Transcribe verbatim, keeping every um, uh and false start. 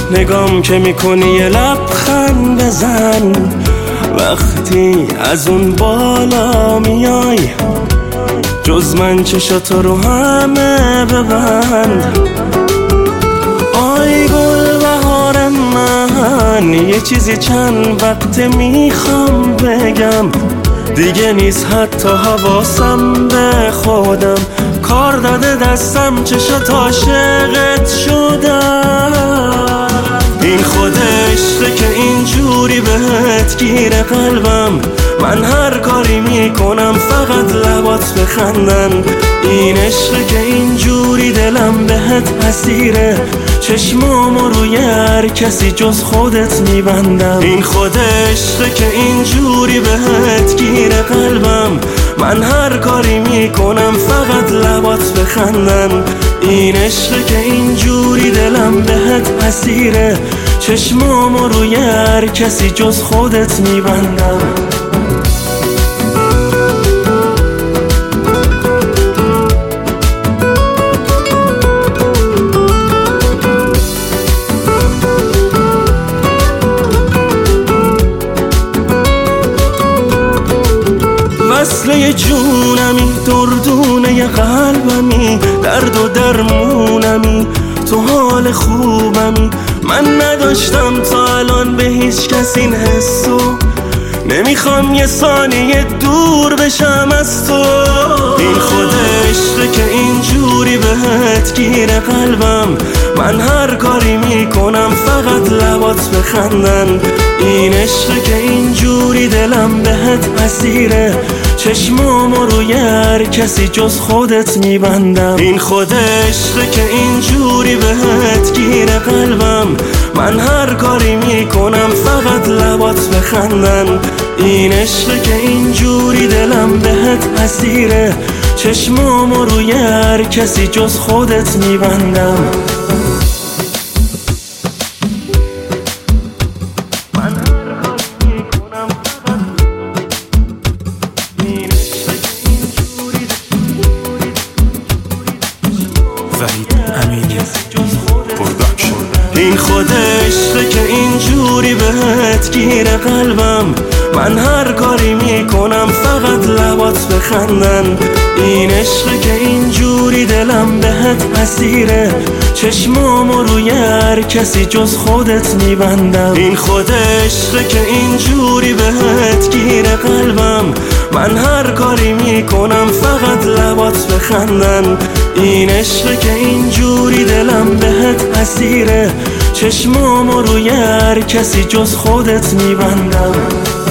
نگام که میکنی یه لبخند بزن، وقتی از اون بالا میای جز من چشاتو رو همه ببند. آی گل بهار من، یه چیزی چند وقت میخوام بگم، دیگه نیست حتی حواسم به خودم، کار داده دستم چشات عاشقت شدم. این خودشه که اینجوری بهت گیره قلبم، من هر کاری میکنم فقط لبات بخندن. این عشقه که اینجوری دلم بهت اسیره، چشمامو روی هر کسی جز خودت میبندم. این خودشه که اینجوری بهت گیره قلبم، من هر کاری میکنم فقط لبات بخندن. این عشقه که اینجوری دلم بهت اسیره، چشمامو روی هر کسی جز خودت میبندم. وصله جونمی، دردونه قلبمی، درد و درمونمی، تو حال خوبمی. من نداشتم تا الان به هیچ کس این حسو، نمیخوام یه ثانیه دور بشم از تو. این خودشه که اینجوری بهت گیره قلبم، من هر کاری میکنم فقط لبات بخندن. این عشقه که اینجوری دلم بهت اسیره، چشمامو روی هر کسی جز خودت میبندم. این خودشه که اینجوری بهت گیره قلبم، من هر کاری میکنم فقط لبات بخندن. این عشقه که اینجوری دلم بهت اسیره، چشمامو روی هر کسی جز خودت میبندم. این خودشه که اینجوری بهت گیره قلبم، من هر کاری میکنم فقط لبات بخندن. این عشقه که اینجوری دلم بهت اسیره، چشمامو روی هر کسی جز خودت میبندم. این خودشه که اینجوری بهت گیره قلبم، من هر کاری میکنم فقط لبات بخندن. این عشقه که اینجوری دلم بهت اسیره، چشمامو روی هر کسی جز خودت میبندم.